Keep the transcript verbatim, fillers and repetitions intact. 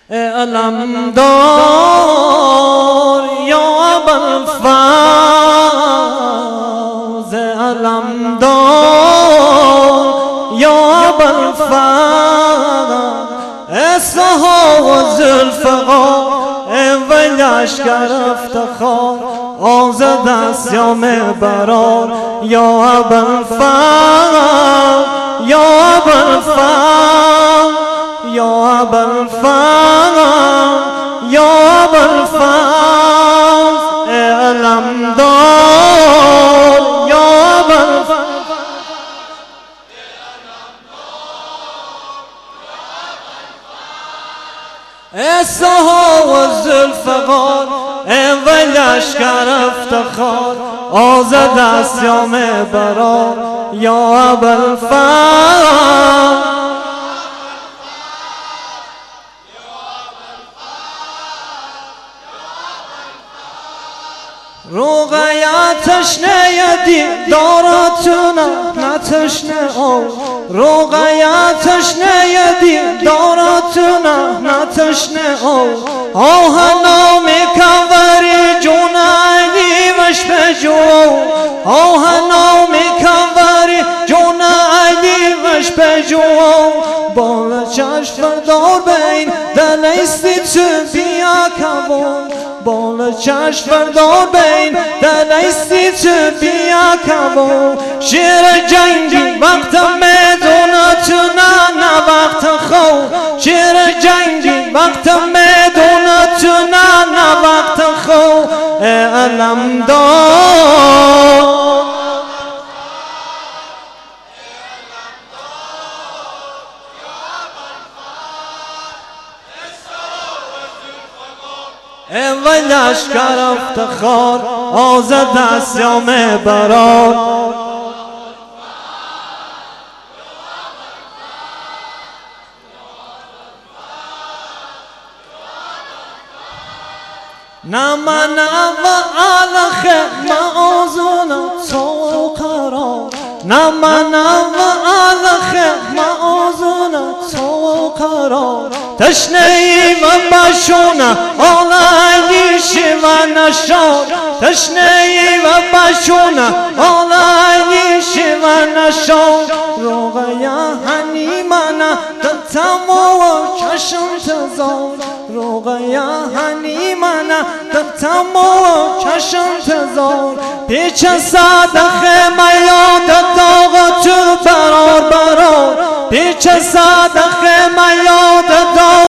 علم دار یا ابوالفضل، علم دار یا ابوالفضل، اسها و ذوالفقار و لشکر افتخار، آزاد است یا برار یا ابوالفضل، یا ابوالفضل، یا ابوالفضل، یا ابوالفضل، علم دار یا ابوالفضل، اسها و ذوالفقار و لشکر افتخار، آزاد است یا برار یا ابوالفضل، روغیا تشنه دیدارتونه نه تشنه او، روغیا تشنه دیدارتونه نه تشنه او، آهنا میکوری جون علی وش بجو، آهنا میکوری جون علی وش بجو، بال چشم دار بین دلیستی تو بیا کبون، بال چشم دار بین دلیستی تو بیا کبون، شیر جنگی وقت میدونه تو نه نه وقت خو، شیر جنگی وقت میدونه تو نه نه وقت خو، علم دار و لشکر افتخار، آزاد است یا برار، نه من و علخ معازون تو قرار، نه من و علخ معازون تو قرار، تشنه ای و بشونه آلایی شو نشار، تشنه ای و بشونه آلایی شو نشار، روغیا هنی منه دلتم و چشم تزار، روغیا هنی منه دلتم و چشم تزار، پیچ صدخ میاد داغ تو برار برار، پیچ صدخ میاد داغ